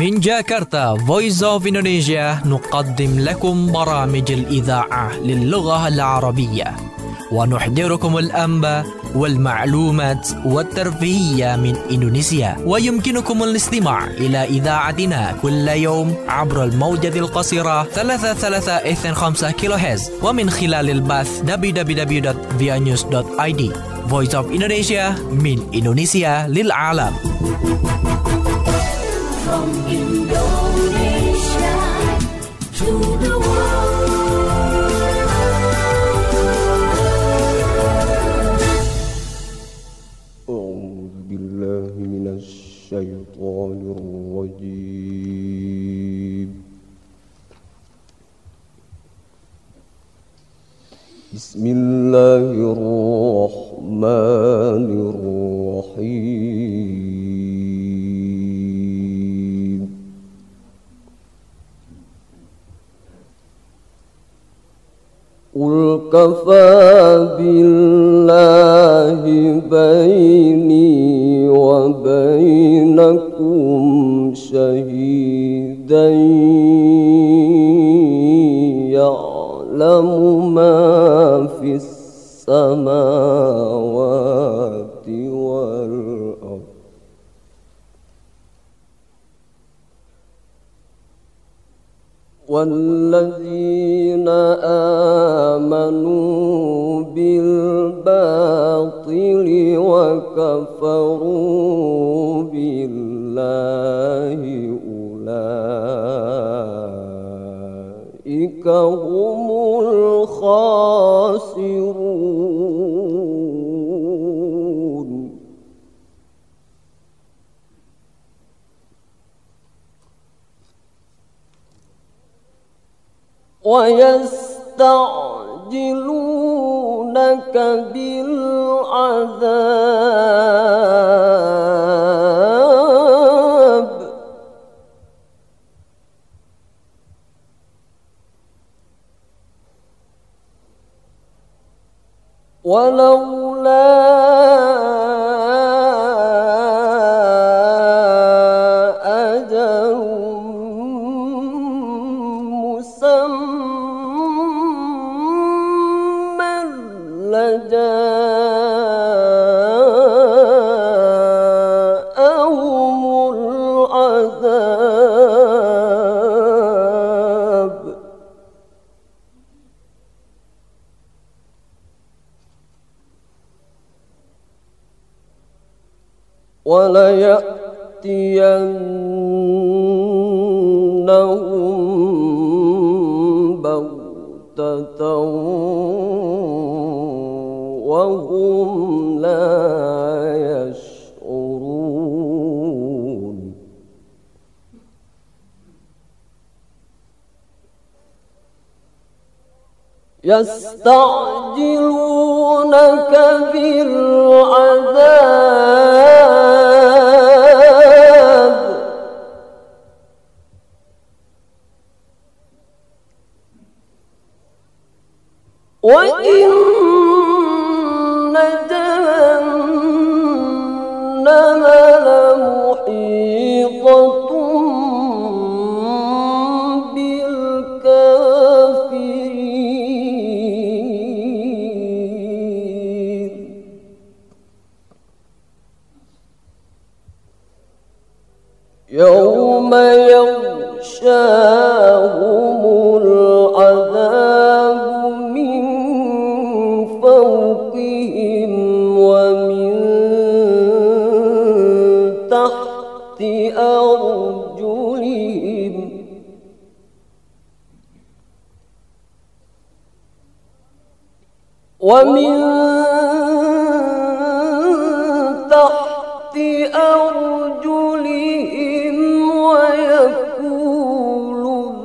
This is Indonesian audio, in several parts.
من جاكرتا Voice of Indonesia نقدم لكم برامج الإذاعة للغة العربية ونحضركم الأنباء والمعلومات والترفيهية من إندونيسيا. ويمكنكم الاستماع إلى إذاعتنا كل يوم عبر الموجة القصيرة 33.5 كيلوهرتز ومن خلال البث www.vianews.id. Voice of Indonesia من إندونيسيا للعالم. From Indonesia to the world. أعوذ بالله من الشيطان الرجيم. بسم الله الرحمن الرحيم. قل كفى بالله بيني وبينكم شهيدا يعلم ما في السماوات والأرض والذين آمنوا بالباطل وكفروا بالله أولئك هم الخاسرون. ويستعجلونك بالعذاب ولولا أجل مسمى لجاءهم العذاب وليأتينهم بغتة وهم لا يشعرون. يستعجلونك بالعذاب وإن جهنم لمحيطة بالكافرين. يوم يغشاهم العذاب من فوقهم ومن تحت أرجلهم ومن تحت أرجلهم ويقول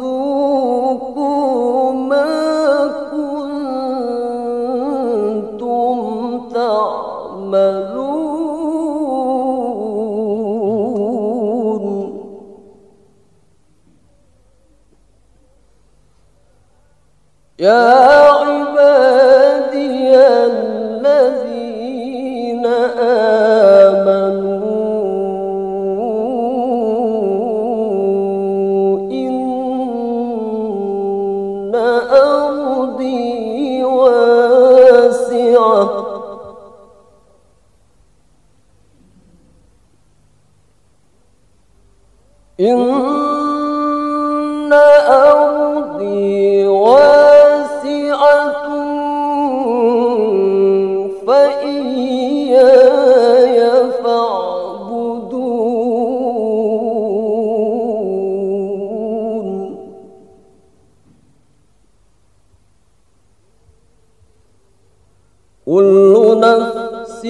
ذوقوا ما كنتم تعملون. يا عبادي الذين آمنوا إن أرضي واسعة فإياي فاعبدون كل نفس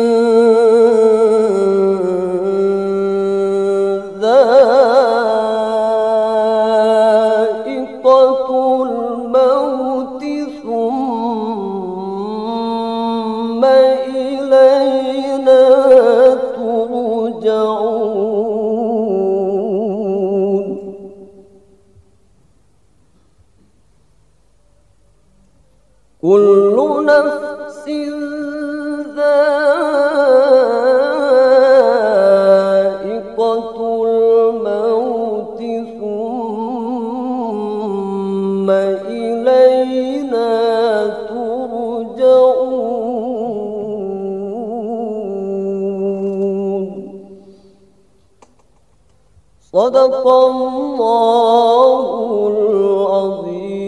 ذائقة الموت ثم إلينا ترجعون كل نفس ذائقة الموت ثم إلينا ترجعون صدق الله العظيم.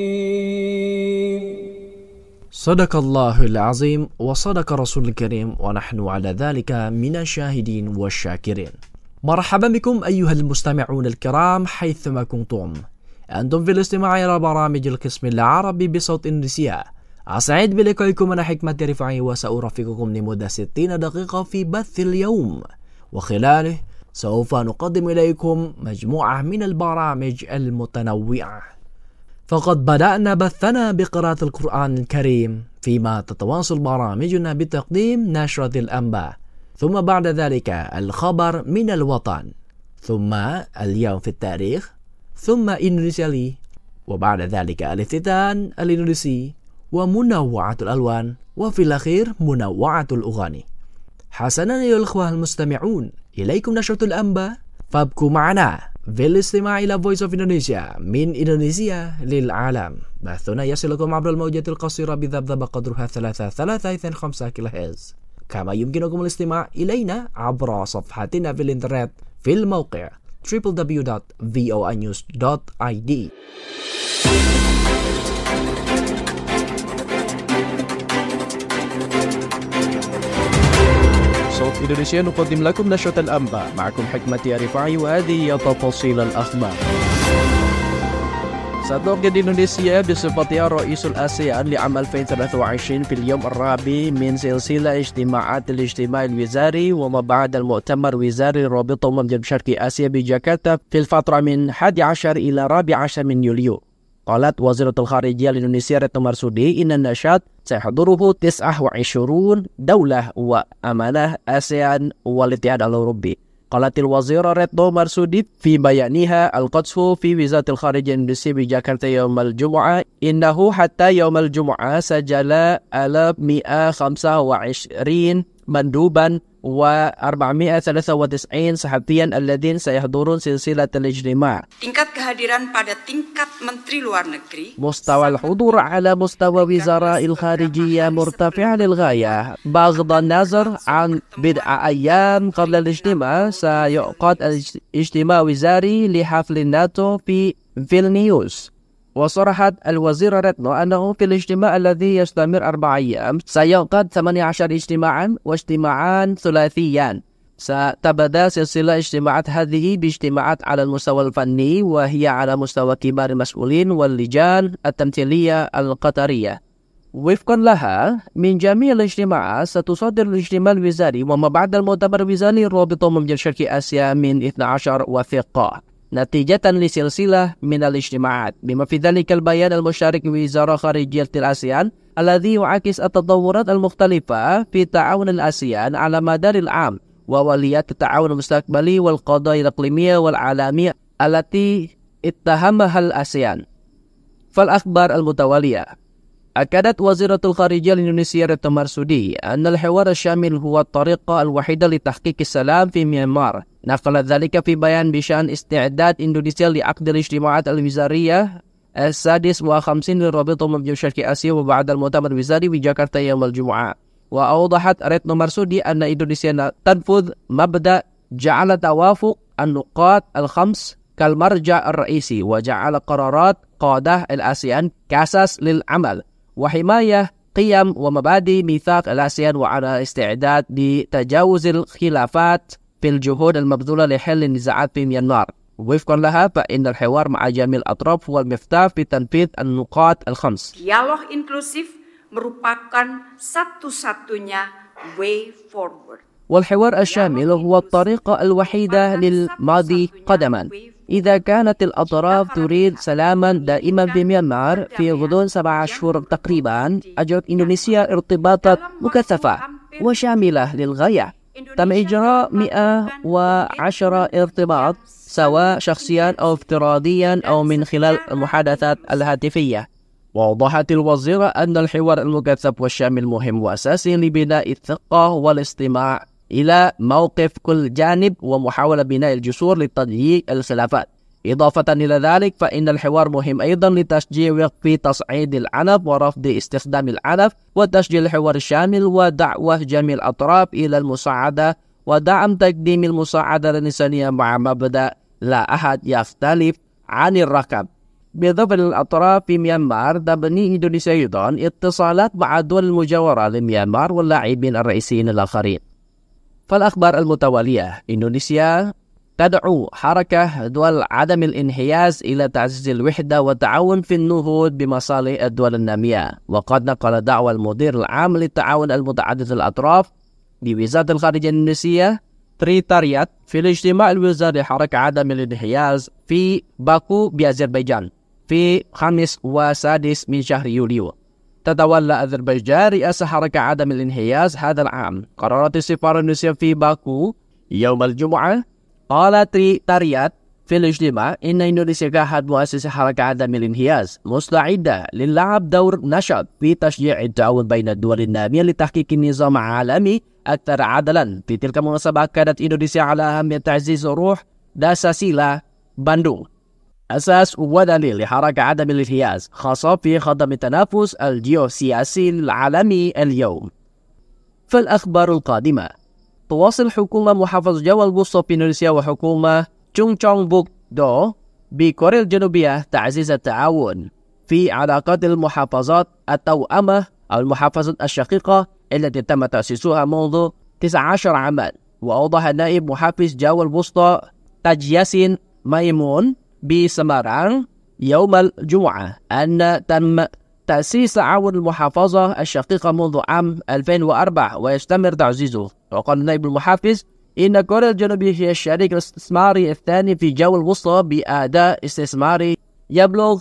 صدق الله العظيم وصدق رسول الكريم ونحن على ذلك من الشاهدين والشاكرين. مرحبا بكم أيها المستمعون الكرام حيثما كنتم، أنتم في الاستماع إلى برامج القسم العربي بصوت إندونيسيا. أسعد بلقائكم أنا حكمة رفاعي وسأرافقكم لمدة 60 دقيقة في بث اليوم، وخلاله سوف نقدم إليكم مجموعة من البرامج المتنوعة. فقد بدأنا بثنا بقراءة القرآن الكريم، فيما تتواصل برامجنا بتقديم نشرة الأنباء، ثم بعد ذلك الخبر من الوطن، ثم اليوم في التاريخ، ثم إندونيسيا لي، وبعد ذلك الافتتان الإندونيسي ومنوعة الألوان، وفي الأخير منوعة الأغاني. حسنا أيها الأخوة المستمعون، إليكم نشرة الأنباء، فابقوا معنا في الاستماع إلى Voice of Indonesia من إندونيسيا للعالم. بثنا يصلكم عبر الموجات القصيرة بذبذب قدرها 3.5 كيلوهرتز، كما يمكنكم الاستماع إلينا عبر صفحتنا في الإنترنت في الموقع www.voanews.id. صوت إندونيسيا نقدم لكم نشرة الأنباء، معكم حكمة رفاعي وهذه تفاصيل الأخبار. ستعقد إندونيسيا بصفتها رئيس الآسيان لعام 2023 في اليوم الرابع من سلسلة اجتماعات الاجتماع الوزاري وما بعد المؤتمر الوزاري الرابطة أمم شرق آسيا بجاكرتا في الفترة من 11 إلى 14 من يوليو. قالت وزيرة الخارجية الإندونيسية ريتنو مرسودي إن النشاط سيحضره 29 دولة وأمانة آسيان والاتحاد الأوروبي. قالت الوزيرة ريتنو مرسودي في بيانها القدس في وزارة الخارجية الإندونيسية بجاكرتا يوم الجمعة إنه حتى يوم الجمعة سجل 1125 مندوبا و493 صحفيا الذين سيحضرون سلسلة الاجتماع. Tingkat kehadiran pada tingkat menteri luar negeri. مستوى الحضور على مستوى وزراء الخارجية مرتفع للغاية. بغض النظر عن بضع أيام قبل الاجتماع سيعقد اجتماع وزاري لحفل الناتو في فيلنيوس. وصرحت الوزيرة ريتنو أنه في الاجتماع الذي يستمر 4 أيام سيعقد 18 اجتماعا واجتماعان ثلاثيان. ستبدأ سلسلة اجتماعات هذه باجتماعات على المستوى الفني، وهي على مستوى كبار المسؤولين واللجان التمثيلية القطرية. وفقا لها من جميع الاجتماعات ستصدر الاجتماع الوزاري وما بعد المؤتمر الوزاري الرابطة أمم شرق آسيا من 12 وثيقة نتيجة لسلسلة من الاجتماعات، بما في ذلك البيان المشترك وزارة خارجية الآسيان الذي يعكس التطورات المختلفة في تعاون الآسيان على مدار العام وآليات التعاون المستقبلي والقضايا الإقليمية والعالمية التي اتهمها الآسيان. فالأخبار المتوالية. أكدت وزيرة الخارجية الإندونيسية ريتنو مرسودي أن الحوار الشامل هو الطريقة الوحيدة لتحقيق السلام في ميانمار. نقل ذلك في بيان بشأن استعداد إندونيسيا لعقد الاجتماعات الوزارية 56 للرابطة أمم شرق آسيا وبعد المؤتمر الوزاري بجاكرتا يوم الجمعة. وأوضحت ريتنو مرسودي أن إندونيسيا تنفذ مبدأ جعل توافق النقاط الخمس كالمرجع الرئيسي، وجعل قرارات قادة الآسيان كأساس للعمل وحماية قيم ومبادئ ميثاق الآسيان، وعلى استعداد لتجاوز الخلافات في الجهود المبذولة لحل النزاعات في ميانمار. وفقا لها فإن الحوار مع جميع الأطراف هو المفتاح في تنفيذ النقاط الخمس. Dialog inklusif merupakan satu-satunya way forward. والحوار الشامل هو الطريقة الوحيدة للماضي قدما. إذا كانت الأطراف تريد سلاما دائما في ميانمار في غضون 7 أشهر تقريبا، أجرت إندونيسيا ارتباطات مكثفة وشاملة للغاية. تم إجراء 110 ارتباط سواء شخصيا أو افتراضيا أو من خلال المحادثات الهاتفية. وأوضحت الوزيرة أن الحوار المكثف والشامل مهم وأساسي لبناء الثقة والاستماع إلى موقف كل جانب ومحاولة بناء الجسور لتضييق الخلافات. إضافة إلى ذلك فإن الحوار مهم أيضا لتشجيع وقف تصعيد العنف ورفض استخدام العنف، وتشجيع الحوار الشامل ودعوة جميع الأطراف إلى المساعدة ودعم تقديم المساعدة الإنسانية مع مبدأ لا أحد يختلف عن الرقم. بالإضافة للأطراف في ميانمار، تبني إندونيسيا أيضا اتصالات مع الدول المجاورة لميانمار واللاعبين الرئيسيين الآخرين. فالأخبار المتوالية: إندونيسيا تدعو حركة دول عدم الانحياز إلى تعزيز الوحدة والتعاون في النهوض بمصالح الدول النامية. وقد نقل دعوة المدير العام للتعاون المتعدد الأطراف بوزارة الخارجية الإندونيسية تري تاريات في الاجتماع الوزاري حركة عدم الانحياز في باكو بأذربيجان في 5 و6 من شهر يوليو. تتولى أذربيجان رئاسة حركة عدم الانحياز هذا العام. قررت السفارة الإندونيسية في باكو يوم الجمعة، قال تري تاريات في الاجتماع إن إندونيسيا كأحد مؤسسي حركة عدم الانحياز مستعدة للعب دور نشط في تشجيع التعاون بين الدول النامية لتحقيق نظام عالمي أكثر عدلا. في تلك المناسبة أكدت إندونيسيا على أهمية تعزيز روح داساسيلا باندونغ، أساس ودليل لحركة عدم الانحياز، خاصة في خضم التنافس الجيوسياسي العالمي اليوم. فالأخبار القادمة: تواصل حكومة محافظة جوا الوسطى في إندونيسيا وحكومة تشونغشونغبوك دو بكوريا الجنوبية تعزيز التعاون في علاقات المحافظات التوأمة أو المحافظات الشقيقة التي تم تأسيسها منذ 19 عاما. وأوضح نائب محافظ جوا الوسطى تاج ياسين ميمون بسماران يوم الجمعة أن تم تأسيس تعاون المحافظة الشقيقة منذ عام 2004 ويستمر تعزيزه. وقال نائب المحافظ إن كوريا الجنوبية هي الشريك الاستثماري الثاني في جوا الوسطى بأداء استثماري يبلغ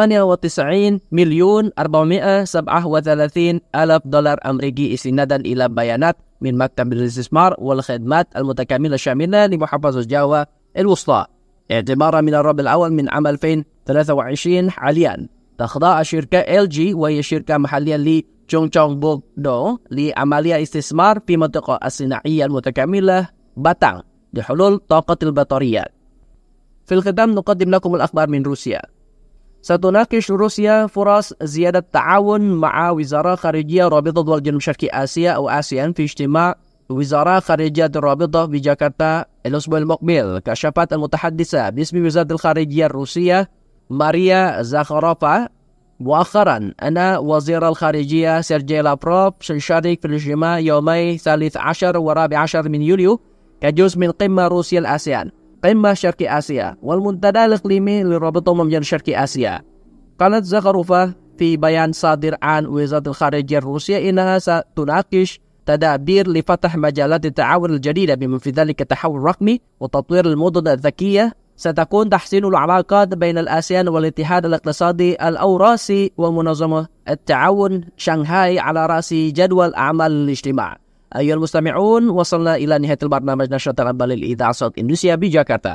98,437,000 دولار أمريكي استنادا إلى بيانات من مكتب الاستثمار والخدمات المتكاملة الشاملة لمحافظة جوا الوسطى. اعتبارا من الربع الأول من عام 2023 حاليا تخضع الشركة LG وهي الشركة محلية لتشونغشونغبوك دو لعملية استثمار في منطقة الصناعية المتكاملة باتانغ لحلول طاقة البطاريات. في الختام نقدم لكم الأخبار من روسيا. ستناقش روسيا فرص زيادة التعاون مع وزراء خارجية رابطة دول جنوب شرق آسيا أو آسيان في اجتماع وزراء خارجية الرابطة بجاكرتا الأسبوع المقبل. كشفت المتحدثة باسم وزارة الخارجية الروسية ماريا زاخاروفا مؤخرا أن وزير الخارجية سيرجي لافروف سيشارك في الاجتماع يومي 13 و14 من يوليو كجزء من قمة روسيا الآسيان، قمة شرق آسيا والمنتدى الإقليمي للرابطة من شرق آسيا. قالت زاخاروفا في بيان صادر عن وزارة الخارجية الروسية إنها ستناقش تدابير لفتح مجالات التعاون الجديدة بما في ذلك التحول الرقمي وتطوير المدن الذكية. ستكون تحسين العلاقات بين الآسيان والاتحاد الاقتصادي الأوراسي ومنظمة التعاون شنغهاي على رأس جدول أعمال الاجتماع. أيها المستمعون، وصلنا إلى نهاية البرنامج نشرة الأخبار الإذاعة صوت إندونيسيا بجاكرتا.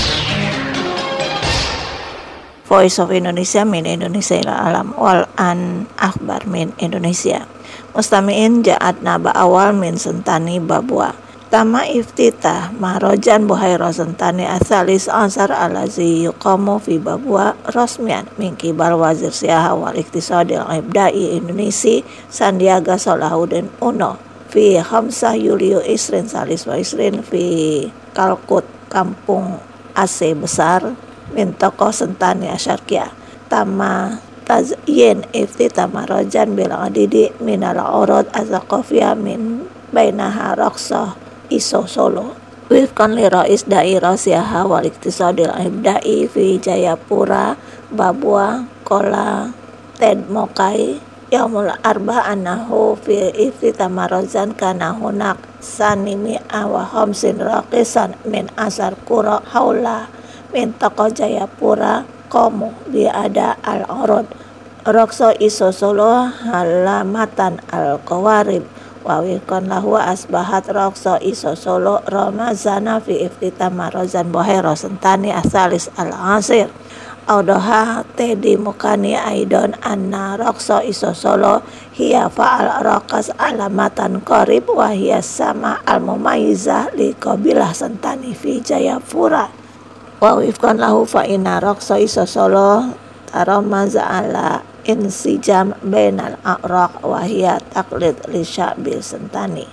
Voice of Indonesia min Indonesia ila alam wal an akhbar min Indonesia. Mustami'in ja'at naba awal min sentani babua. Tama iftitah mahrojan buhaira sentani asalis ansar alazi yuqamu fi babua rasmian min kibal wazir siyaha wal iktisadil ibda'i Indonesia Sandiaga Salahuddin Uno fi 5 Yulio Isrin Salis wa Isrin fi Kalkut kampung Aceh Besar min tokoh sentani asyarkia tama tazyin iftitah marajan bil adidi minal urud azaqafiyah min bainaha raqsah iso Solo wifkan li rais dairah siaha wal iktisadil ibda'i fi Jayapura Babua Kola Ted Mokai yaumul arba anahu fi iftitah marazan kana hunak sanimi wa khamsin raqisan min asar qura haula min tokoh Jayapura komu biada al-urud raqsa iso Solo halamatan al-qawarib wa wifkan lahu asbahat raqsa iso Solo ramazana fi iftitah marazan bohero sentani asalis al-asir audoha tedi mukani aidon anna raqsa iso Solo hiya fa'al raqas alamatan qarib wa hiya sama al-mumayyizah li qabilah sentani fi Jayapura wa wifkan lahu fa inna raqsa iso Solo taramaza ala insijam bainal a'raq wa hiya taqlid li sya'bil sentani.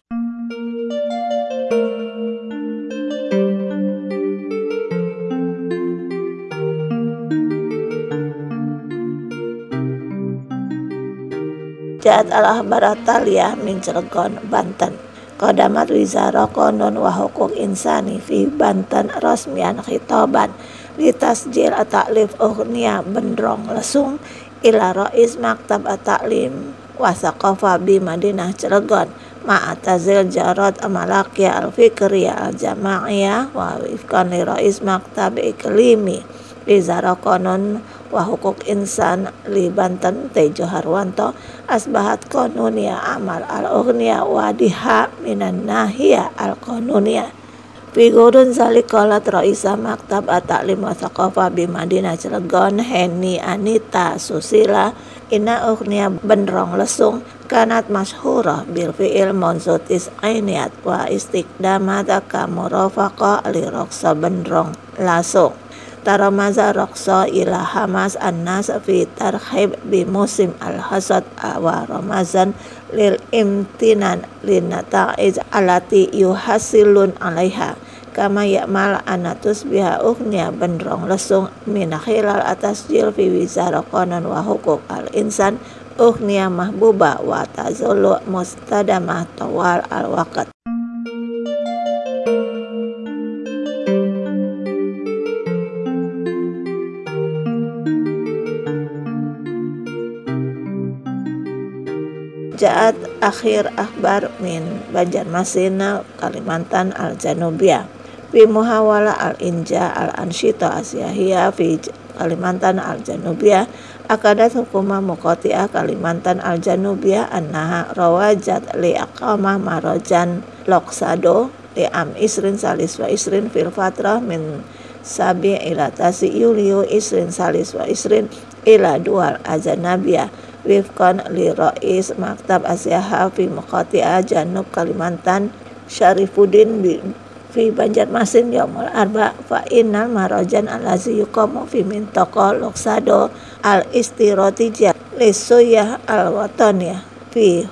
Ja'at al-ahbar ataliyah min Cilegon, Banten. Qadamat wizara qanun wa hukuk insani fi Banten rasmian khitaban li tasjil at-ta'lif ughniya bendrong lesung ila rais maktab at-ta'lim wa saqafa bi Madinah Cilegon ma'atazil jarad amalakiyah al-fikriyah al-jama'iyah wa wifkan li rais maktab iklimi wizara qanun wa hukuk insan li Banten Tejo Harwanto asbahat qanuniyah amal al-ughniya wa diha minan nahiyah al-qanuniyah figurun zalikolat Raisa Maktab at-Ta'lim wa Thaqafah bi Madinah Cilegon Heni Anita Susila inna ughniya bendrong lesung kanat masyhurah bil fi'il monzutis ainiyat wa istiqdamata ka murafaqah li raqsa bendrong lasung taramaza raqsa ila hamas annas fi tarhib bi musim al-hasad wa ramazan lil imtinan lin nata'ij alati yuhasilun alaiha kama ya'mal anatus biha ughniya bendrong lesung min khilal atas jil fi wizara qanun wa hukuk al-insan ughniya mahbuba wa tazulu mustadamah tawal al-waqt. Ja'at akhir akhbar min Banjarmasin Kalimantan al-Janubiyah fi muhawala al-inja al-ansyita asyahiyah fi Kalimantan al-Janubiyah akadat hukumah muqati'ah Kalimantan al-Janubiyah annaha rawajat li aqamah marajan loksado li am isrin salis wa isrin fil fatrah min sabi ila tasi yuliu isrin salis wa isrin ila dual ajanabiyah wifkan li rais maktab asyaha fi muqati'ah janub Kalimantan Syarifuddin fi Banjarmasin yaumul arba fa innal marajan allazi yuqamu fi mintaqa loksado al istiratijah li suyah al wataniyah fi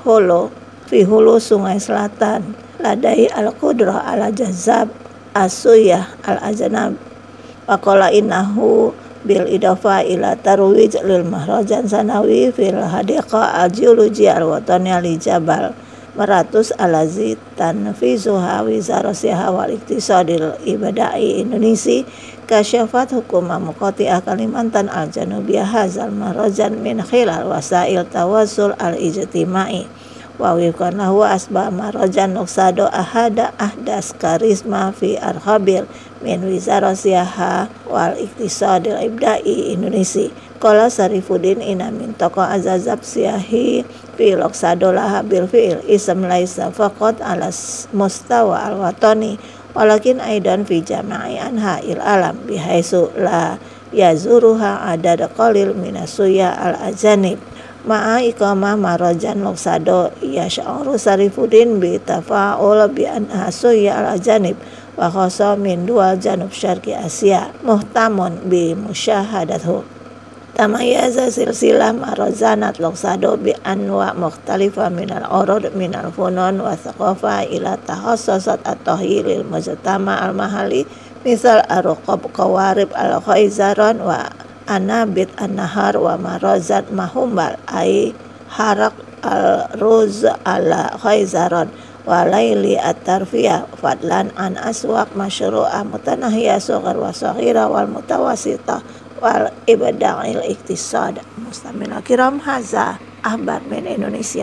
hulu sungai selatan ladai al qudrah ala jazab asuyah al ajanab wa qala innahu bil idafa ila tarwij lil mahrajan sanawi fil hadiqa al geologia al wataniyah li jabal maratus alazi tanfizuha wizara siha wal iktisadil ibadai Indonesia kasyafat hukumah muqati'ah Kalimantan al Janubiyah hazal mahrajan min khilal wasail tawassul al ijtimai wa wifkan lahu asba mahrajan nuksado ahada ahdas karisma fi arhabil min wizara siha wal iktisadil ibdai Indonesia qala Sarifuddin ina min tokoh azazab siyahi fi loksado laha bil fi'il ism laisa faqat ala mustawa al watani walakin aidan fi jama'i anha il alam bihaisu la yazuruha adad qalil minasuya al ajanib ma'a iqamah marajan loksado yash'uru Sarifuddin bi tafa'ul bi anha suya al ajanib wa khasa min dual janub syarqi Asia muhtamun bi musyahadathu tamayaza silsilah marazanat loksado bi anwa mukhtalifa minal urud minal funun wa thaqafa ila tahassasat at-tahyilil mujtama al-mahalli misal arqab qawarib al-khaizaron wa anabit an-nahar wa marazat mahumbal ay harak al-ruz al-khaizaron wa laili at-tarfiyah fadlan an aswaq masyru'ah mutanahiyah sughar wa saghira wal mutawasitah wal ibda'il iktisad. Mustamina kiram, haza akhbar min Indonesia.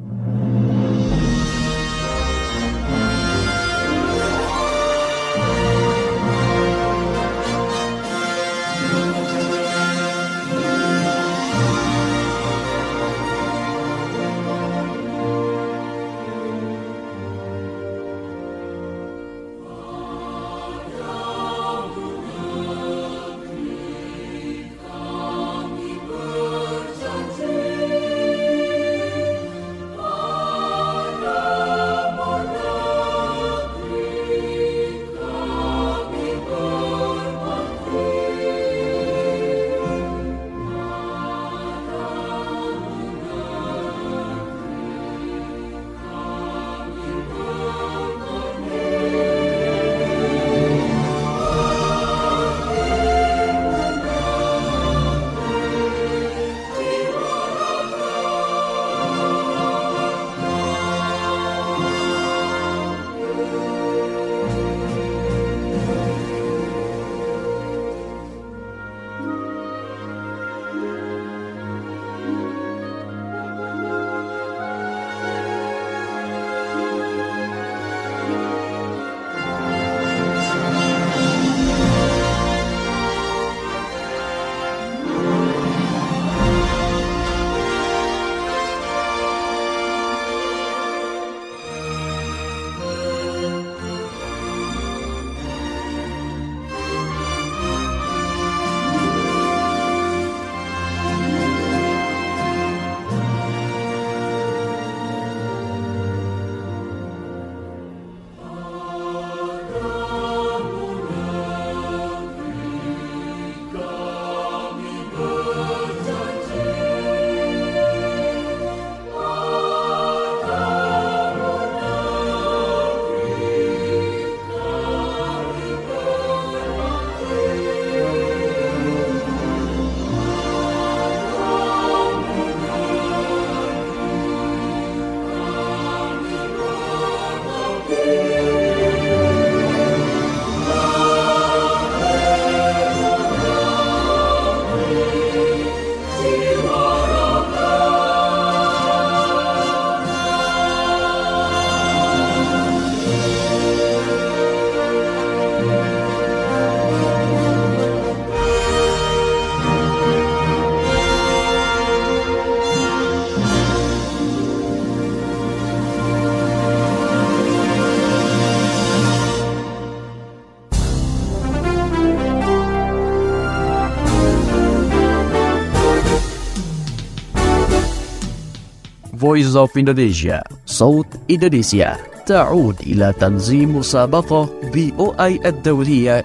Voice of Indonesia, صوت إندونيسيا، تعود إلى تنظيم مسابقة BOI الدولية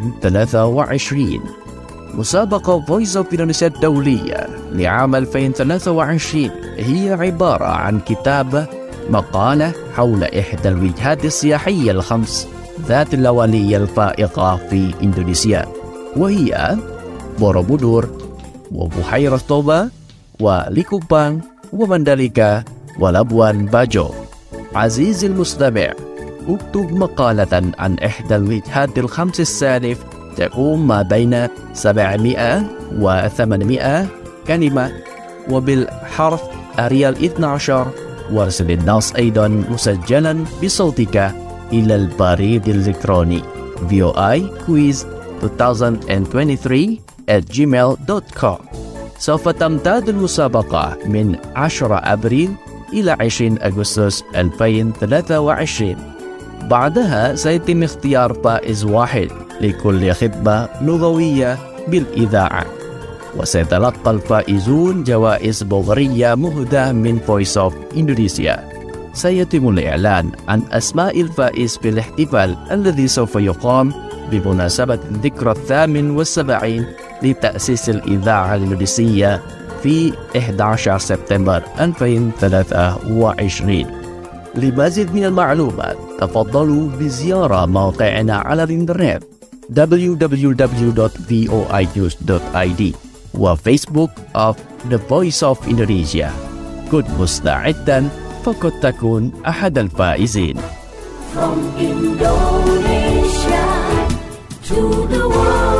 2023. مسابقة Voice of Indonesia الدولية لعام 2023 هي عبارة عن كتابة مقالة حول إحدى الوجهات السياحية الخمس ذات اللوالية الفائقة في إندونيسيا، وهي بوروبودور وبحيرة توبا وليكوبان ومندليكا ولابوان باجو. عزيزي المستمع، اكتب مقالة عن إحدى الوجهات الخمس السالف تكون ما بين 700 و 800 كلمة وبالحرف أريال 12، وارسل النص أيضا مسجلا بصوتك إلى البريد الإلكتروني voiquiz2023@gmail.com. سوف تمتد المسابقة من 10 أبريل إلى 20 أغسطس 2023. بعدها سيتم اختيار فائز واحد لكل خطبة لغوية بالإذاعة، وسيتلقى الفائزون جوائز بورية مهداة من Voice of Indonesia. سيتم الإعلان عن أسماء الفائز في الاحتفال الذي سوف يقام بمناسبة الذكرى 78 لتأسيس الإذاعة الإندونيسية في 11 سبتمبر 2023. لمزيد من المعلومات تفضلوا بزيارة موقعنا على الإنترنت www.voinews.id وفيسبوك of The Voice of Indonesia. كن مستعدا فقد تكون أحد الفائزين. From Indonesia to the world.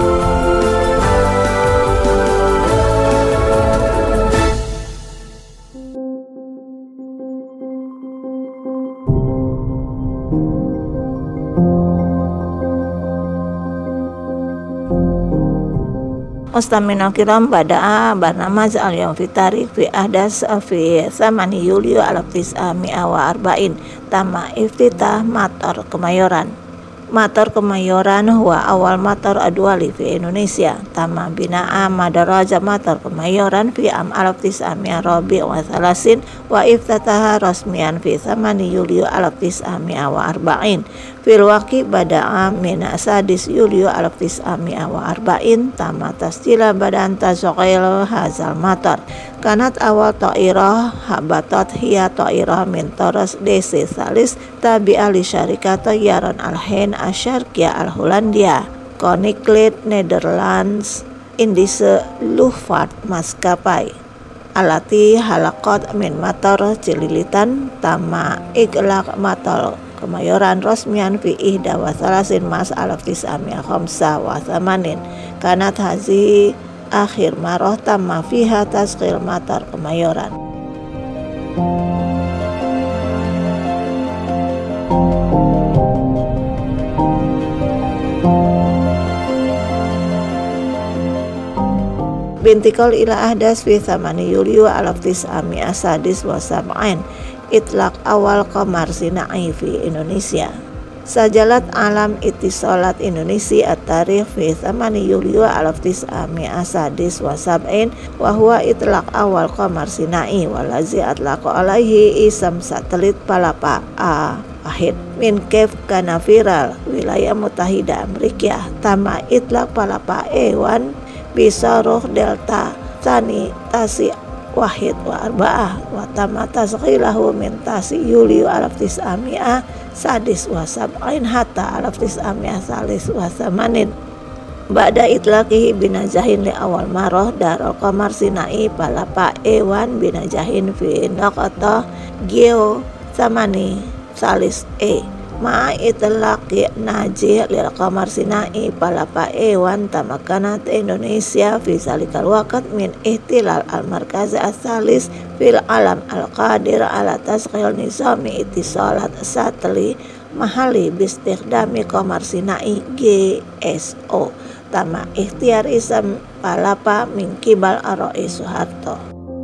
Mustamina kiram bada'a barnamaz al-yawm fi tarikh fi ahdas fi 8 Yuli 1940 tama iftitah Mator Kemayoran. Mator Kemayoran huwa awal mator adwali fi Indonesia. Tama bina'a madaraja Mator Kemayoran fi am 1934 wa iftataha rasmian fi 8 Yuli 1940. Fil waqi bada'a min sadis Yuli 1940 tama tasjila badan tasaqil hazal mator. Kanat awal ta'irah habatat hiya ta'irah min Torres DC Salis tabi'ah li syarikat Yaron Al-Hen Asyarkia Al-Hollandia Koninklijke Nederlands Indische Luchtvaart Maskapai alati halakot min mator cililitan tama iglak mator Kemayoran Rosmian fi ihda wa salasin mas alaf tis'amia khamsa wa thamanin kanat hazi akhir marah tamma fiha tasqil Mator Kemayoran. Bintikol ila ahdas fi 8 Yuli 19sadis wa sab'in itlaq awal qamar Sinai fi Indonesia. Sajalat alam ittisalat Indonesia at-tarikh fi 8 Yuli 19sadis wa sab'in wa huwa itlaq awal qamar Sinai walazi atlaqa alaihi isam satelit palapa wahid min Cape Canaveral wilayah Mutahida Amerika tama itlaq palapa ewan bisa roh delta tani tasi wahid wa arba'ah wa tama tasghilahu min tasi Yuli 1900 sadis wa sab'in hatta 1900 salis wa samanin ba'da itlaqihi binajahin li awal marah darul qamar Sinai palapa ewan binajahin fi naqata geo samani salis ma itlaqi najih lil qamar Sinai palapa ewan tamakanat Indonesia fi salikal waqt min ihtilal al-markaz as-salis fil alam al-qadir ala tasghil nizami ittisalat sateli mahali bistikhdami qamar Sinai GSO tama ikhtiar isam palapa min kibal Rais Soeharto.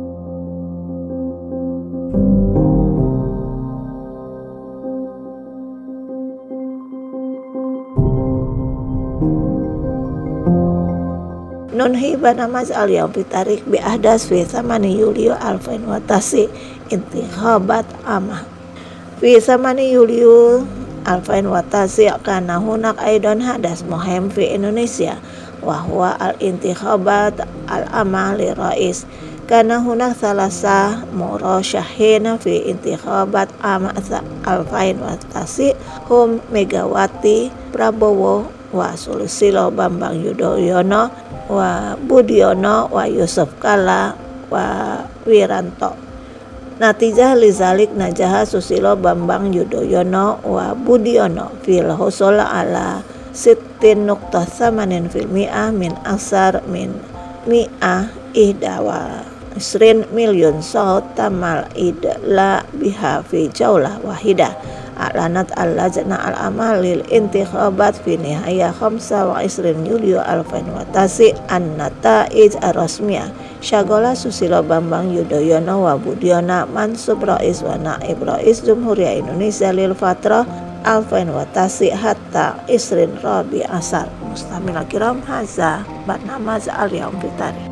Nunhi banamaz al-yawm fi tarikh bi ahdas fi 8 Yuli 2009 intikhabat amah fi 8 Yuli 2009 kana hunak aidan hadas muhim fi Indonesia wa huwa al-intikhabat al-amah li rais kana hunak salasa murasyahin fi intikhabat amah 2009 hum Megawati Prabowo wa Susilo Bambang Yudhoyono wa Budiono wa Yusuf Kala wa Wiranto. Natijah lizalik najaha Susilo Bambang Yudhoyono wa Budiono fil husul ala 60.8% min aksar min mi'ah ihdawa 20 million saut tamal idla biha fi jaulah wahidah. A'lanat al-lajna al-amal lil intikhabat fi nihaya 25 Yuli 2009 an-nata'ij ar-rasmiyah syagola Susilo Bambang Yudhoyono wa Budiono mansub rais wa naib rais Jumhuriyah Indonesia lil fatrah 2009 hatta isrin rabi asar. Mustamil kiram haza barnamaz al-yawm fi tarikh.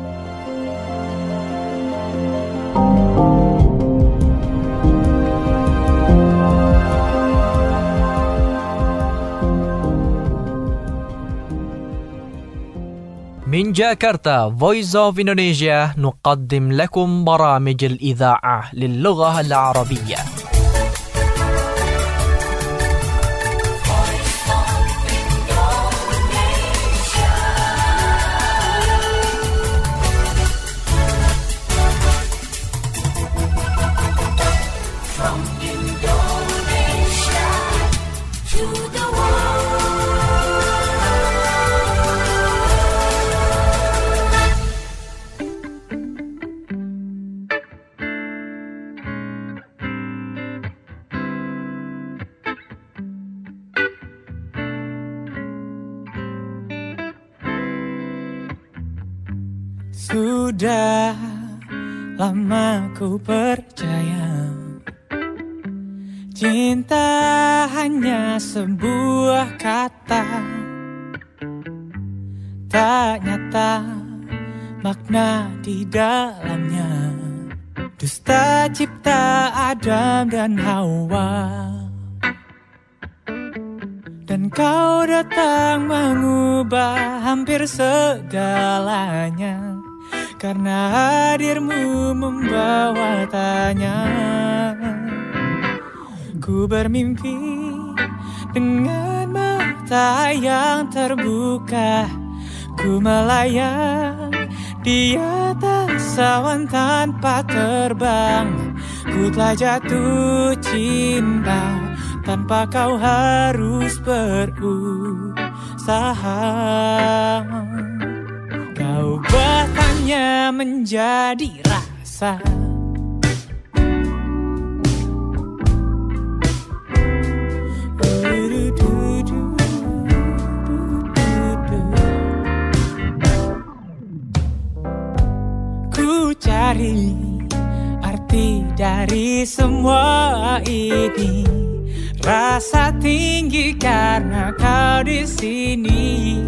من جاكرتا Voice of Indonesia نقدم لكم برامج الإذاعة للغة العربية. Sudah lama ku percaya cinta hanya sebuah kata, tak nyata makna di dalamnya. Dusta cipta Adam dan Hawa, dan kau datang mengubah hampir segalanya. Karena hadirmu membawa tanya. Ku bermimpi dengan mata yang terbuka, ku melayang di atas awan tanpa terbang. Ku telah jatuh cinta tanpa kau harus berusaha. Kau buatnya menjadi rasa. Ku cari arti dari semua ini. Rasa tinggi karena kau di sini.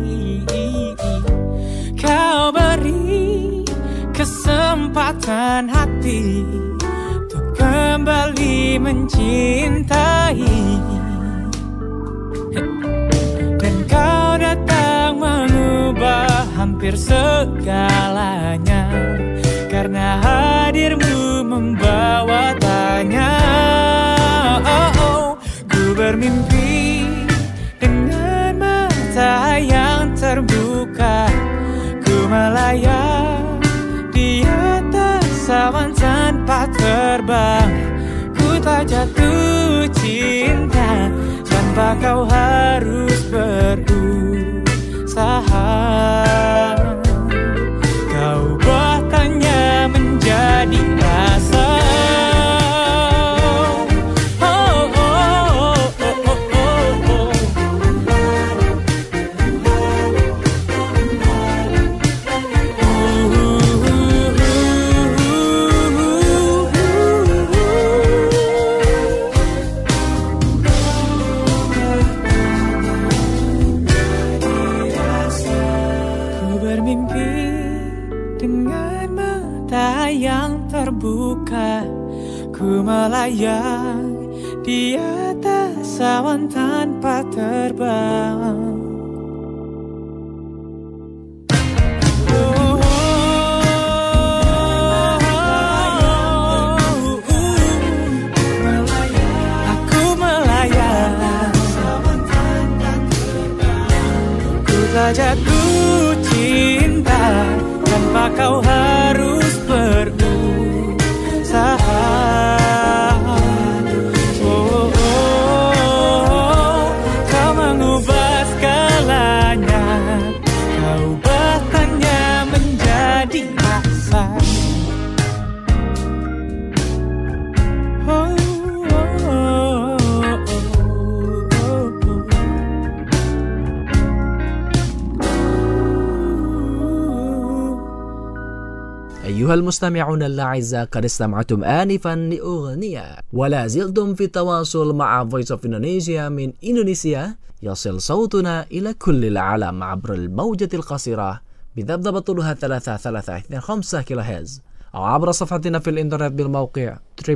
Kau beri kesempatan hati untuk kembali mencintai. Dan kau datang mengubah hampir segalanya. Karena hadirmu membawa tanya. Ku bermimpi dengan mata yang terbuka, melayang di atas awan tanpa terbang. Ku tak jatuh cinta tanpa kau harus berusaha. Kau buatnya menjadi rasa. Terbuka, ku melayang di atas awan tanpa terbang. Aku melayang, ku telah jatuh cinta tanpa kau harus berusaha. Kau mengubah segalanya. Kau buatnya menjadi rasa. أيها المستمعون الأعزاء، قد استمعتم آنفا لأغنية ولا زلتم في التواصل مع Voice of Indonesia من إندونيسيا. يصل صوتنا إلى كل العالم عبر الموجة القصيرة بذبذبة طولها 3325 كيلوهرتز أو عبر صفحتنا في الإنترنت بالموقع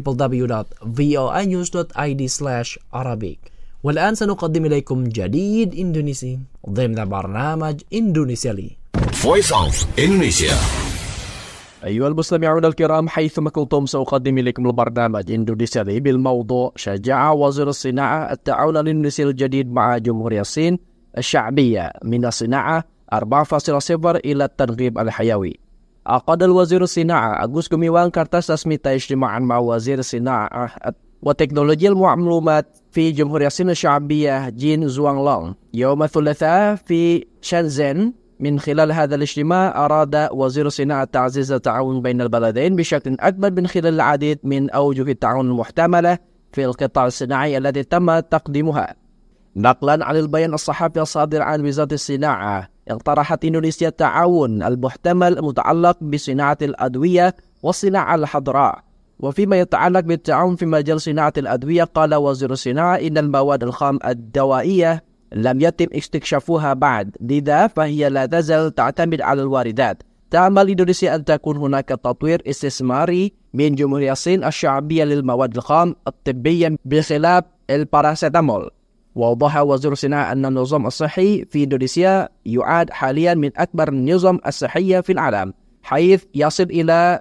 www.voinews.id/Arabic. والآن سنقدم إليكم جديد إندونيسي ضمن برنامج إندونيسيا لي. Voice of Indonesia. أيها المستمعون الكرام، حيثما كنتم سأقدم إليكم البرنامج إندونيسيا لي بالموضوع شجع وزير الصناعة التعاون الإندونيسي الجديد مع جمهورية الصين الشعبية من الصناعة 4.0 إلى التنغيب الحيوي. عقد الوزير الصناعة أغوست كوميوان كارتاس تسمية اجتماعا مع وزير الصناعة وتكنولوجيا المعلومات في جمهورية الصين الشعبية جين زوانغلونغ يوم الثلاثاء في شانزن. من خلال هذا الاجتماع أراد وزير الصناعة تعزيز التعاون بين البلدين بشكل أكبر من خلال العديد من أوجه التعاون المحتملة في القطاع الصناعي التي تم تقديمها. نقلا عن البيان الصحفي الصادر عن وزارة الصناعة اقترحت إندونيسيا التعاون المحتمل المتعلق بصناعة الأدوية والصناعة الحضراء. وفيما يتعلق بالتعاون في مجال صناعة الأدوية، قال وزير الصناعة إن المواد الخام الدوائية لم يتم استكشافها بعد، لذا فهي لا تزال تعتمد على الواردات. تأمل إندونيسيا أن تكون هناك تطوير استثماري من جمهورية الصين الشعبية للمواد الخام الطبية بخلاف الباراسيتامول. وأوضح وزير الصناعة أن النظام الصحي في إندونيسيا يعد حاليا من أكبر النظم الصحية في العالم، حيث يصل إلى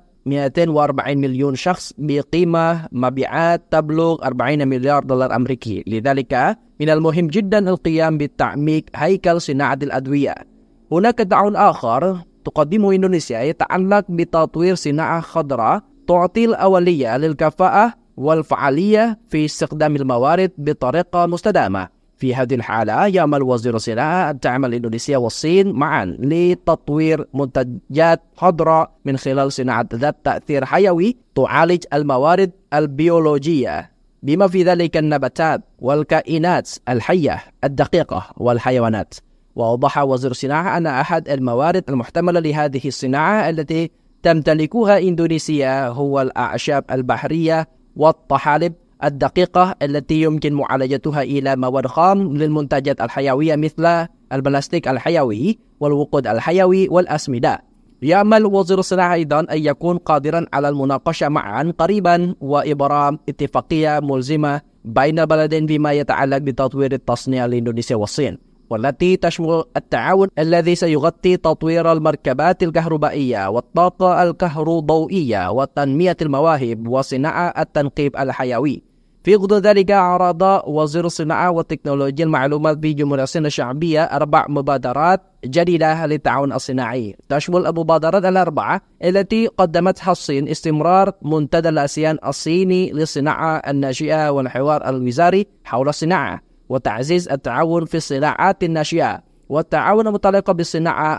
240 مليون شخص بقيمة مبيعات تبلغ 40 مليار دولار أمريكي. لذلك من المهم جدا القيام بالتعميق هيكل صناعة الأدوية. هناك تعاون آخر تقدمه إندونيسيا يتعلق بتطوير صناعة خضراء تعطي الأولية للكفاءة والفعالية في استخدام الموارد بطريقة مستدامة. في هذه الحالة يعمل وزير الصناعة أن تعمل إندونيسيا والصين معا لتطوير منتجات خضراء من خلال صناعة ذات تأثير حيوي تعالج الموارد البيولوجية، بما في ذلك النباتات والكائنات الحية الدقيقة والحيوانات. وأوضح وزير الصناعة أن أحد الموارد المحتملة لهذه الصناعة التي تمتلكها إندونيسيا هو الأعشاب البحرية والطحالب الدقيقة التي يمكن معالجتها إلى مواد خام للمنتجات الحيوية مثل البلاستيك الحيوي والوقود الحيوي والأسمدة. يعمل وزير الصناعة أيضا أن يكون قادرا على المناقشة معا قريبا وإبرام اتفاقية ملزمة بين البلدين فيما يتعلق بتطوير التصنيع لإندونيسيا والصين، والتي تشمل التعاون الذي سيغطي تطوير المركبات الكهربائية والطاقة الكهروضوئية وتنمية المواهب وصناعة التنقيب الحيوي. في غضون ذلك عرض وزير الصناعة وتكنولوجيا المعلومات في جمهورية الصين الشعبية 4 مبادرات جديدة للتعاون الصناعي. تشمل المبادرات الأربعة التي قدمتها الصين استمرار منتدى الآسيان الصيني للصناعة الناشئة والحوار الوزاري حول الصناعة، وتعزيز التعاون في الصناعات الناشئة، والتعاون المتعلق بالصناعة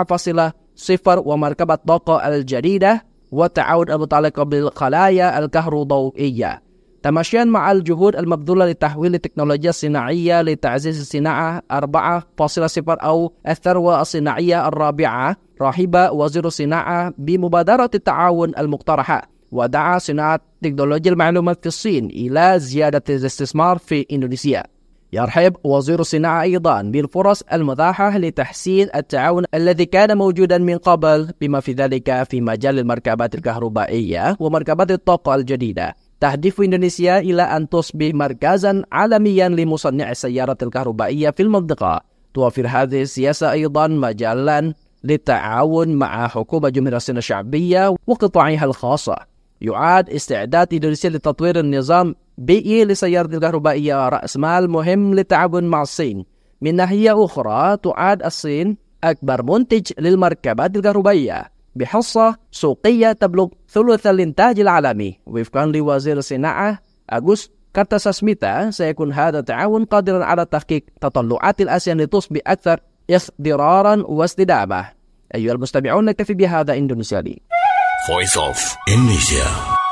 4.0 ومركبة الطاقة الجديدة، والتعاون المتعلق بالخلايا الكهروضوئية، تماشيا مع الجهود المبذولة لتحويل التكنولوجيا الصناعية لتعزيز الصناعة 4.0 أو الثروة الصناعية الرابعة. رحب وزير الصناعة بمبادرة التعاون المقترحة، ودعا صناعة تكنولوجيا المعلومات في الصين إلى زيادة الاستثمار في إندونيسيا. يرحب وزير الصناعة أيضا بالفرص المتاحة لتحسين التعاون الذي كان موجودا من قبل، بما في ذلك في مجال المركبات الكهربائية ومركبات الطاقة الجديدة. تهدف إندونيسيا إلى أن تصبح مركزا عالميا لمصنع السيارات الكهربائية في المنطقة. توفر هذه السياسة أيضا مجالا للتعاون مع حكومة جمهورية الصين الشعبية وقطاعها الخاصة. يعاد استعداد إندونيسيا لتطوير النظام بيئي للسيارات الكهربائية رأس مال مهم للتعاون مع الصين. من ناحية أخرى تعد الصين أكبر منتج للمركبات الكهربائية بحصة سوقية تبلغ ثلث الإنتاج العالمي. وفقا لوزير الصناعة أغوست كارتاساسميتا، سيكون هذا التعاون قادرا على تحقيق تطلعات الآسيان لتصبح أكثر اخضرارا واستدامة. أيها المستمعون، نكتفي بهذا. إندونيسيا لي Voice of Indonesia.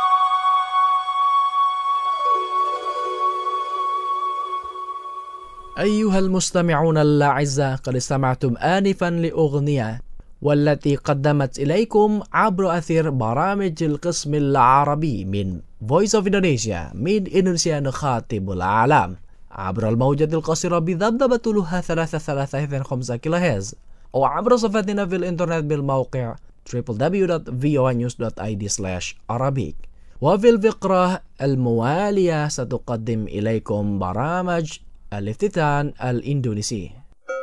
أيها المستمعون الأعزاء، قد استمعتم آنفا لأغنية والتي قدمت إليكم عبر أثير برامج القسم العربي من Voice of Indonesia من إندونيسيا نخاطب العالم عبر الموجة القصيرة بذبذبة طولها 3.325 كيلوهرتز، أو عبر صفحتنا في الإنترنت بالموقع www.voanews.id/Arabic. وفي الفقرة الموالية ستقدم إليكم برامج الافتتان الإندونيسي.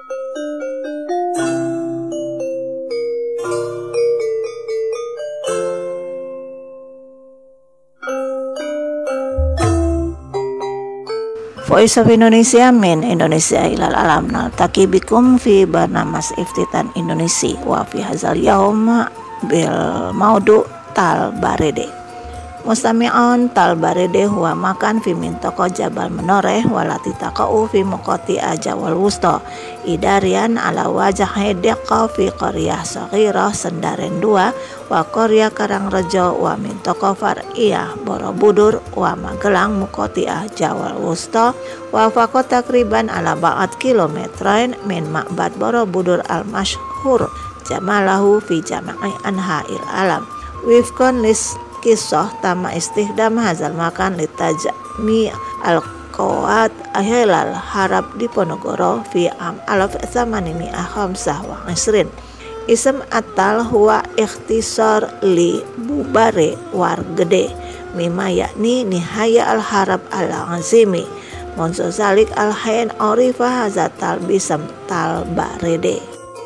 Voice of Indonesia من إندونيسيا إلى العالم، نلتقي بكم في برنامج افتتان إندونيسي وفي هذا اليوم بالموضوع تال باريدي. Mustami'un tal baride huwa makan fi mintoko Jabal Menoreh walati taqa'u fi muqati Jawal Wusta idarian ala wajah hediqa fi qaryah saghirah Sendaren 2 wa qaryah Karangrejo wa mintoko far'iyah Borobudur wa Magelang muqati Jawal Wusta wa faqat takriban ala ba'at kilometrain min ma'bad Borobudur al-masyhur jamalahu fi jama'i anha'il alam wifkon lis kisah tama istihdam hazal makan litajmi al-qawat ahilal harab di Ponorogo fi am alaf samanimi khamsah wa isrin ism atal huwa ikhtisar li bubare war gede mima yakni nihaya al-harab al-azimi monso salik al-hain orifa hazatal bisam tal barede.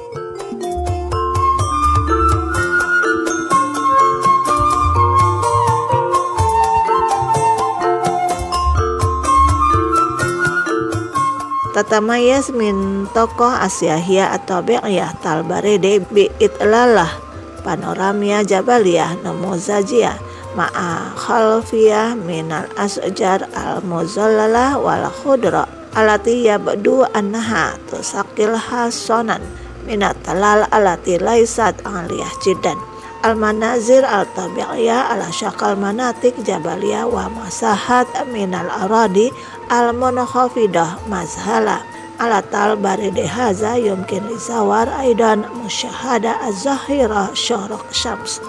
Tatamayas min tokoh asyahiyah atau bi'iyah talbarede bi'itlalah panoramia jabaliyah nomozajiyah ma'a khalfiyah minal asjar al-muzallalah wal khudra alati yabdu annaha tusakil hasonan minat talal alati laisat aliyah jidan al-manazir al-tabi'iyah ala syakal manatik jabaliyah wa masahat minal aradi al-munakhafidah mazhala ala tal baride haza yumkin lizawar aidan musyahada az-zahira syaraq syams.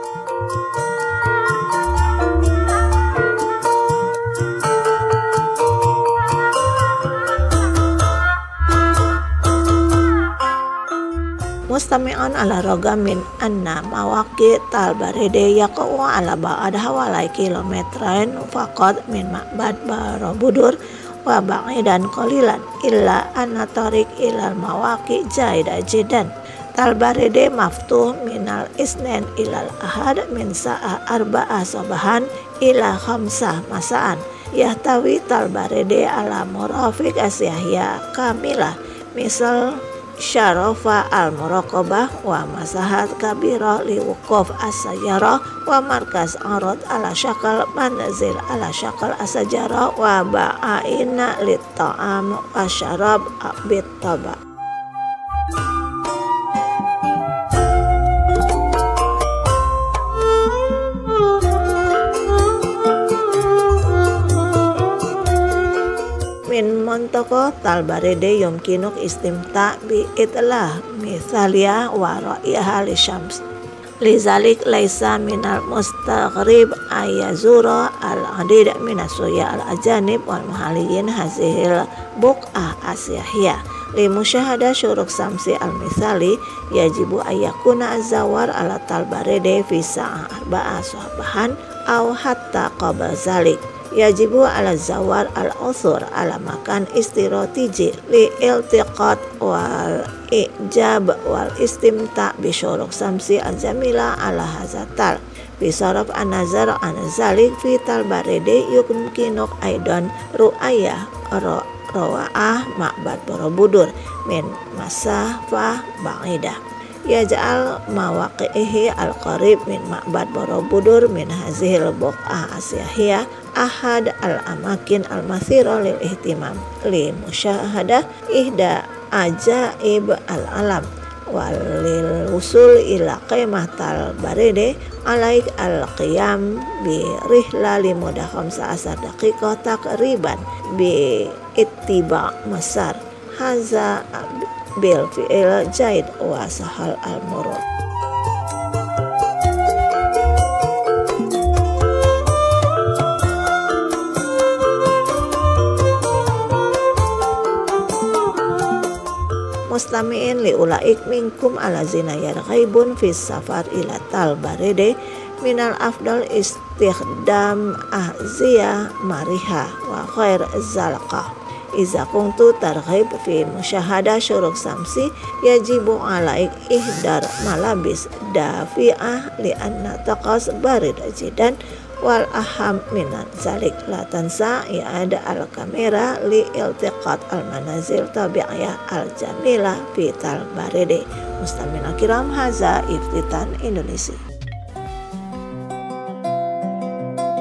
Mustami'un ala roga min anna mawaqi tal baride yaqa'u ala ba'ad hawalai kilometrain faqad min ma'bad Borobudur wa ba'idan qalilan illa anna tariq ilal mawaqi jaida jidan tal baride maftuh minal isnin ilal ahad min sa'a arba'a sabahan ila khamsah masaan yahtawi tal baride ala murafiq asyahiyah kamilah misal syarafa al-muraqabah wa masahat kabira li wuquf as-sayyarah wa markaz arad ala syakal manazil ala syakal as-sajarah wa ba'aina lit ta'am wa syarab bit taba. Min montoko tal barede yumkinuk istimta bi itlah misalia wa ra'iyah li syams lizalik laisa minal mustaghrib ayazura al-adid minasuya al-ajanib wal muhaliyin hazihil buq'ah asyahiyah li musyahada syuruk samsi al-misali yajibu ayakuna azawar ala tal barede fi sa'ah arba'a sabahan aw hatta qabla zalik yajibu ala zawar al-uthur ala makan istirotiji li iltiqat wal ijab wal istimta bisyuruk samsi al-jamila ala hazatal bisaraf an-nazar an-zalik fi tal-barede yumkinuk aidan ru'ayah rawa'ah ma'bad Borobudur min masafah ba'idah yaj'al mawaqi'ihi al-qarib min ma'bad Borobudur min hazihil buq'ah asyahiyah ahad al-amakin al-mathira lil ihtimam li musyahadah ihda ajaib al-alam walil usul ila qimah tal barede alaik al-qiyam bi rihla li mudah 15 daqiqah takriban bi ittiba masar haza bil fi'il jaid wa sahal al-murad. Mustami'in li ulaik minkum alazina yarghaibun fis safar ila tal barede minal afdal istikhdam ahziyah mariha wa khair zalqa iza kuntu targhib fi musyahadah syuruk samsi yajibu alaik ihdar malabis dafi'ah li anna taqas barid jidan wal aham minan zalik la tansa i'ada al kamera li iltiqat al manazil tabi'iyah al jamila fi tal barede. Mustamina kiram haza iftitan Indonesia.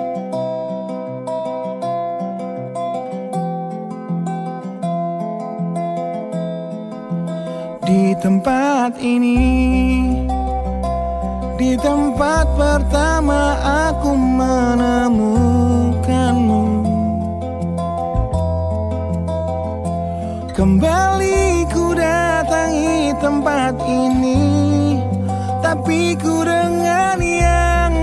tempat ini, di tempat pertama aku menemukanmu. Kembali ku datangi tempat ini, tapi ku dengan yang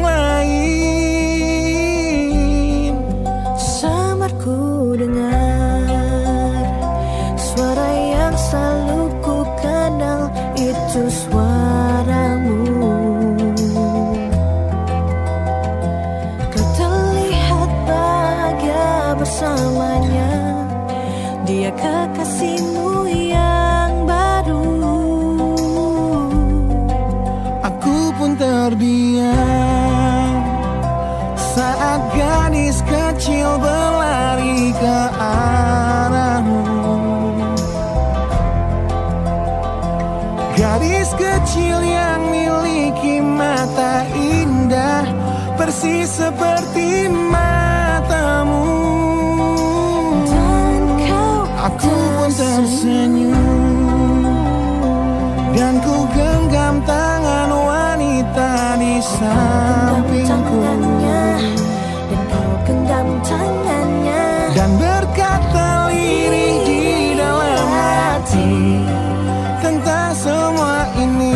lain. Samar ku dengar suara yang selalu ku kenal, itu suaramu. Kau terlihat bahagia bersamanya, dia kekasihmu yang baru. Aku pun terdiam saat gadis kecil berlari ke arahmu. Gadis kecil yang miliki mata indah, persis seperti matamu. Aku pun tersenyum, dan ku genggam tangan wanita di sampingku. Dan kau genggam tangannya, dan berkata lirih di dalam hati tentang semua ini.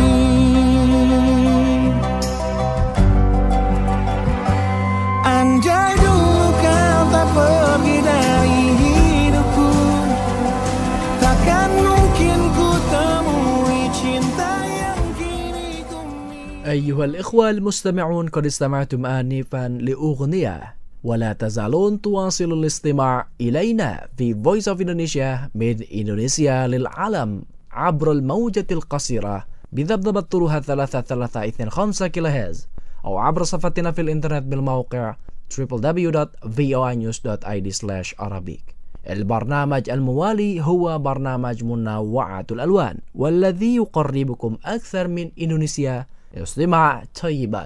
Andai dulu kau tak pergi dari hidupku, takkan mungkin ku temui cinta yang kini ku miliki. أيها الإخوة المستمعون، قد استمعتم آنفا لأغنية، ولا تزالون تواصلوا الاستماع إلينا في Voice of Indonesia من إندونيسيا للعالم عبر الموجة القصيرة بذبذبة طولها 3325 كيلوهرتز، أو عبر صفحتنا في الإنترنت بالموقع www.voinews.id/Arabic. البرنامج الموالي هو برنامج منوعات الألوان، والذي يقربكم أكثر من إندونيسيا. استمع طيبا.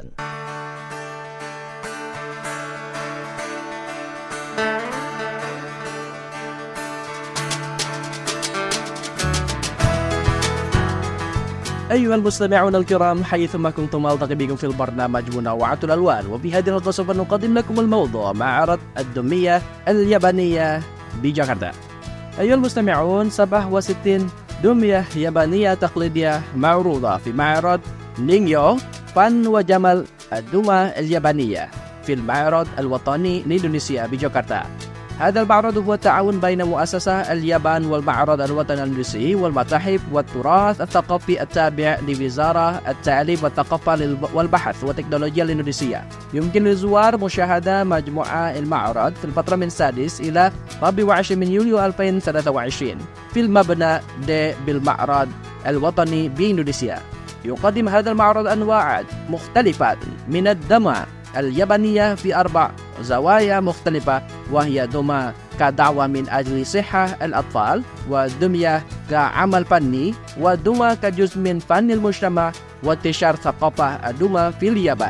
أيها المستمعون الكرام، حيثما كنتم ألتقي بكم في البرنامج منوعات الألوان، وفي هذه الحلقة سوف نقدم لكم الموضوع معرض الدمية اليابانية بجاكرتا. أيها المستمعون، 67 دمية يابانية تقليدية معروضة في معرض نينيو فن وجمال الدمى اليابانية في المعرض الوطني لإندونيسيا بجاكرتا. هذا المعرض هو تعاون بين مؤسسة اليابان والمعرض الوطني الإندونيسي والمتاحف والتراث الثقافي التابع لوزارة التعليم والثقافة والبحث والتكنولوجيا الإندونيسية. يمكن للزوار مشاهدة مجموعة المعرض في الفترة من 6 إلى 24 من يوليو 2023 في المبنى بالمعرض الوطني بإندونيسيا. يقدم هذا المعرض أنواع مختلفة من الدمى اليابانية في 4 زوايا مختلفة، وهي دمى كدعوة من أجل صحة الأطفال، ودمية كعمل فني، ودمى كجزء من فن المجتمع وانتشار ثقافة الدمى في اليابان.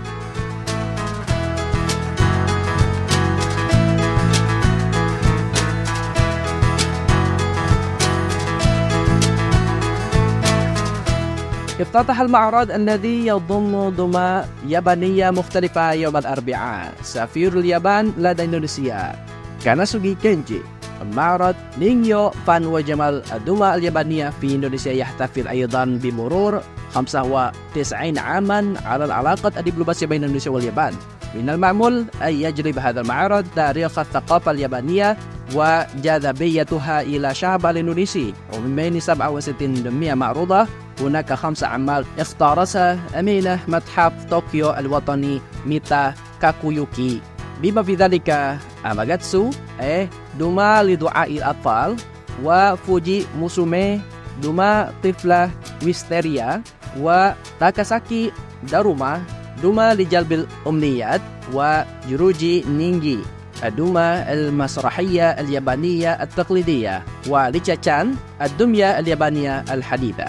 افتتح المعرض الذي يضم دمى يابانية مختلفة يوم الأربعاء سفير اليابان لدى إندونيسيا كانسوغي كينجي. معرض نينيو فن وجمال الدمى اليابانية في إندونيسيا يحتفل أيضا بمرور 95 عاما على العلاقة الدبلوماسية بين إندونيسيا واليابان. من المعمول أن يجلب هذا المعرض تاريخ الثقافة اليابانية وجاذبيتها إلى شعب الإندونيسي. ومن بين 67 دمية معروضة، هناك 5 أعمال اختارتها أمينة متحف طوكيو الوطني ميتا كاكويوكي، بما في ذلك أماغاتسو دمى لدعاء الأطفال، وفوجي موسومي دمى طفلة ويستيريا، وتاكاساكي داروما دمى لجلب الأمنيات، وجروجي نينجي الدمى المسرحية اليابانية التقليدية، وليتشاتشان الدمية اليابانية الحديثة.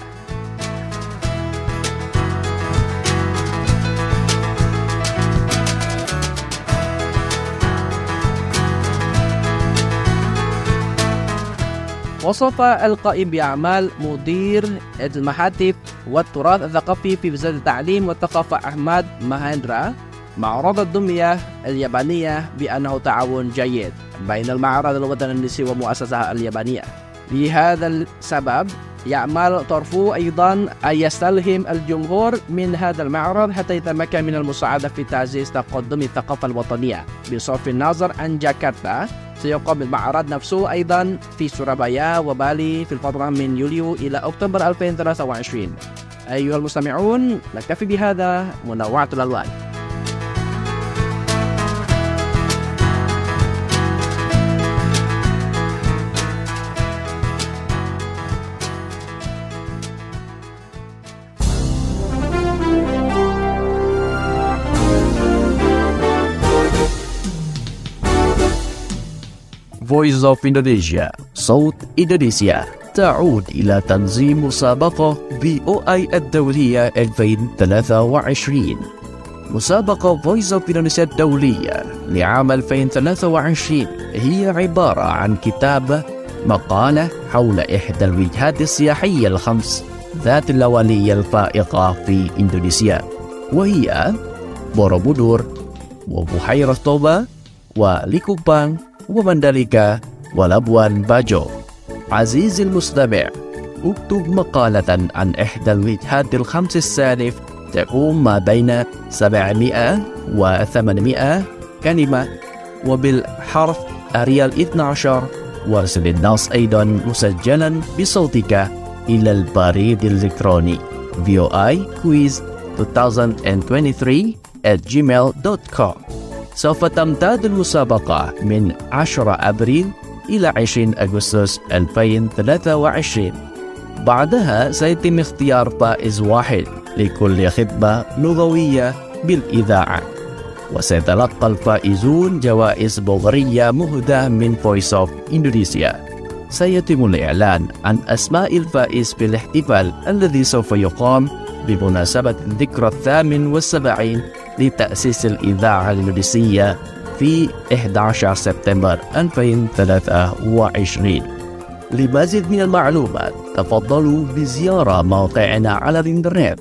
وصف القائم بأعمال مدير المحاتف والتراث الثقافي في وزارة التعليم والثقافة أحمد مهندرا معرض الدمية اليابانية بأنه تعاون جيد بين المعرض الوطني الإندونيسي ومؤسسة اليابانية. لهذا السبب يعمل طرفه أيضا أن يستلهم الجمهور من هذا المعرض حتى يتمكن من المساعدة في تعزيز تقدم الثقافة الوطنية. بصرف النظر عن جاكرتا، سيقام المعرض نفسه أيضا في سورابايا وبالي في الفترة من يوليو إلى أكتوبر 2023. أيها المستمعون، نكتفي بهذا. منوعة الألوان. Voice of Indonesia, صوت إندونيسيا، تعود إلى تنظيم مسابقة VOI الدولية 2023. مسابقة Voice of Indonesia الدولية لعام 2023 هي عبارة عن كتابة مقالة حول إحدى الوجهات السياحية الخمس ذات اللوالية الفائقة في إندونيسيا، وهي بوروبودور وبحيرة توبا وليكوبان ومندليكا ولابوان باجو. عزيزي المستمع، اكتب مقالة عن إحدى الوجهات الخمس السالف تقوم ما بين 700 و 800 كلمة وبالحرف أريال 12. وارسل النص أيضا مسجلا بصوتك إلى البريد الإلكتروني voiquiz2023@gmail.com. سوف تمتد المسابقة من 10 أبريل إلى 20 أغسطس 2023. بعدها سيتم اختيار فائز واحد لكل خطبة لغوية بالإذاعة، وسيتلقى الفائزون جوائز بغرية مهداة من Voice of Indonesia. سيتم الإعلان عن أسماء الفائز في الاحتفال الذي سوف يقام بمناسبة الذكرى 78 لتأسيس الإذاعة الإندونيسية في 11 سبتمبر 2023. لمزيد من المعلومات تفضلوا بزيارة موقعنا على الإنترنت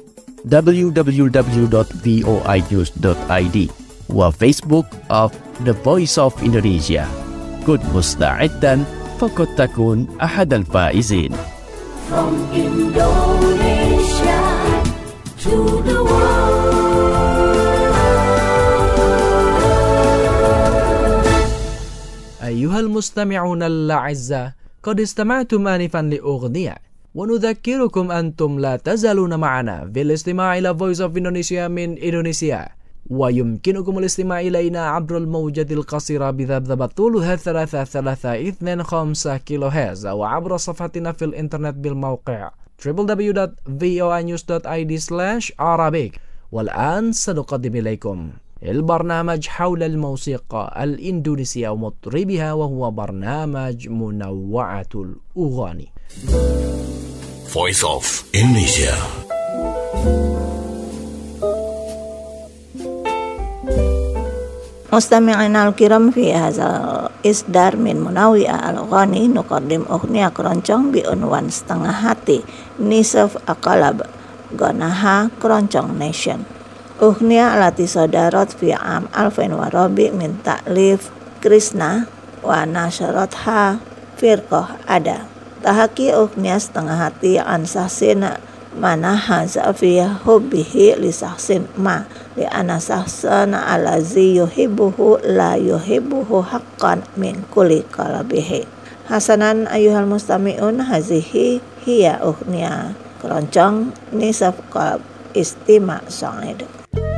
www.voinews.id وفيسبوك of The Voice of Indonesia. كن مستعدا فقد تكون أحد الفائزين. From Indonesia to the world. أيها المستمعون الأعزاء، قد استمعتم آنفا لأغنية، ونذكركم أنتم لا تزالون معنا في الاستماع إلى Voice of Indonesia من إندونيسيا، ويمكنكم الاستماع إلينا عبر الموجة القصيرة بذبذبة طولها 3325 كيلو هرتز، وعبر صفحتنا في الإنترنت بالموقع www.voinews.id/Arabic. والآن سنقدم إليكم البرنامج حول الموسيقى الإندونيسية ومطربها، وهو برنامج منوعة الأغاني. Voice of Indonesia. مستمعينا الكرام، في هذا الإصدار من منوع الأغاني نقدم أغنية keroncong بعنوان Setengah Hati Nisaf Akalab غناها keroncong Nation. أغنية التي صدرت في عام 2000 من تأليف كريشنا ونشرتها فرقة أدا. تحكي أغنية Setengah Hati عن شخص منحاز في حبه لشخص ما، لأن شخصا الذي يحبه لا يحبه حقا من كل قلبه. حسنا أيها المستمعون، هذه هي أغنية keroncong Nisaf Qalb. استماع سعيد.